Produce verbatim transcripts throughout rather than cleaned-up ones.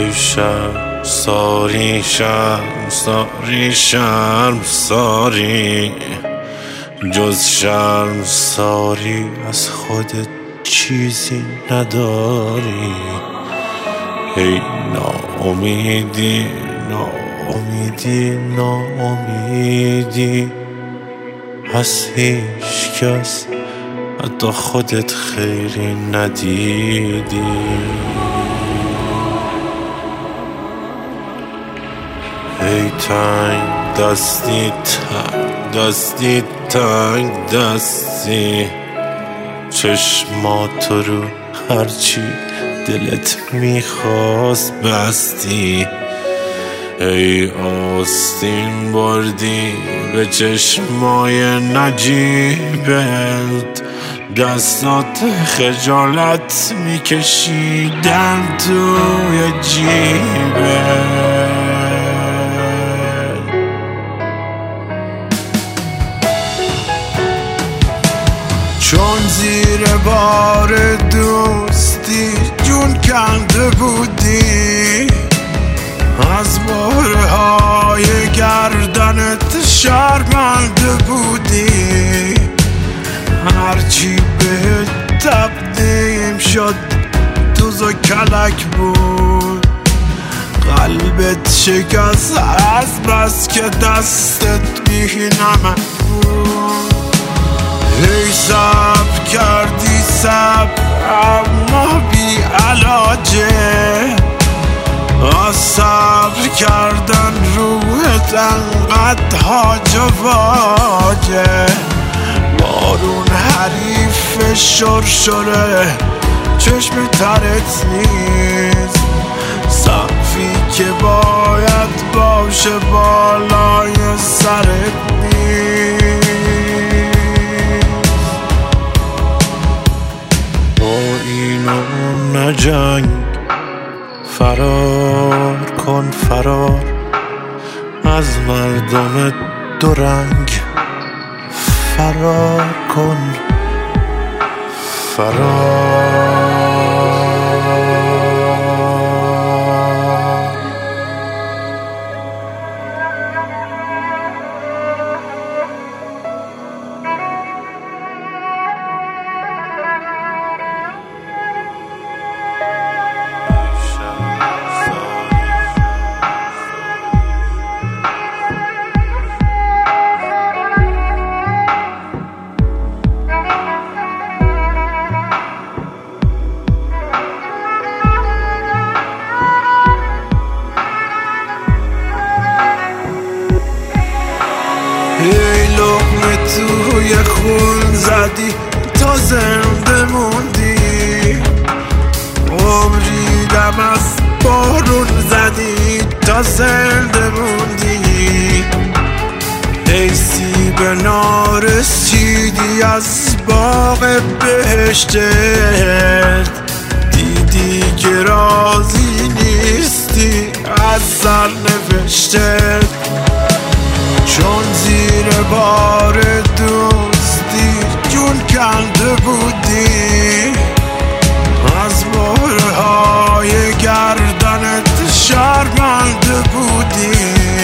ای شرم ساری شرم ساری شرم ساری، جز شرم ساری از خودت چیزی نداری. ای ناامیدی ناامیدی ناامیدی، از هیچ کس حتی خودت خیری ندیدی. ای تنگ دستی تنگ دستی تنگ دستی، چشمات رو هرچی دلت میخواست بستی. ای آستین بردی به چشمای نجیبت، دستات خجالت میکشیدن توی جیبت. چون زیر بار دوستی جون کنده بودی، از بارهای گردنت شرمنده بودی. هرچی بهت تقدیم شد دوز و کلک بود، قلبت شکست از بس که دستت بی نمک بود. ای صبر کردی صبر اما بی علاجه، از صبر کردن روحت انقدر هاج و واجه. بارون حریف شرشره چشم ترت نیست، سقفی که باید باشه بالای سرت نیست. با اینو نجنگ، فرار کن فرار از مردم دو رنگ، فرار کن فرار. ای لقمه توی خون زدی تا زنده موندی، عمری دم از بارون زدی تا زنده موندی. ای سیب نارس چیدی از باغ بهشتت، دیدی که راضی نیستی از سرنوشتت. چون زیر بار دوستی جون کنده بودی، از بارهای گردنت شرمنده بودی.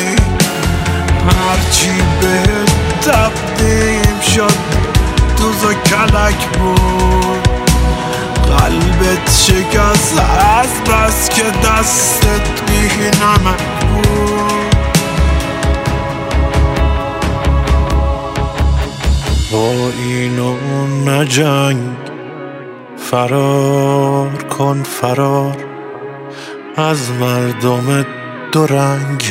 هرچی بهت تقدیم شد دوز و کلک بود، قلبت شکست از بس که دستت بی نمک بود. با اینو نجنگ، فرار کن فرار از مردم دو رنگ،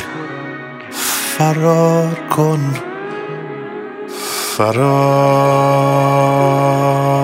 فرار کن فرار.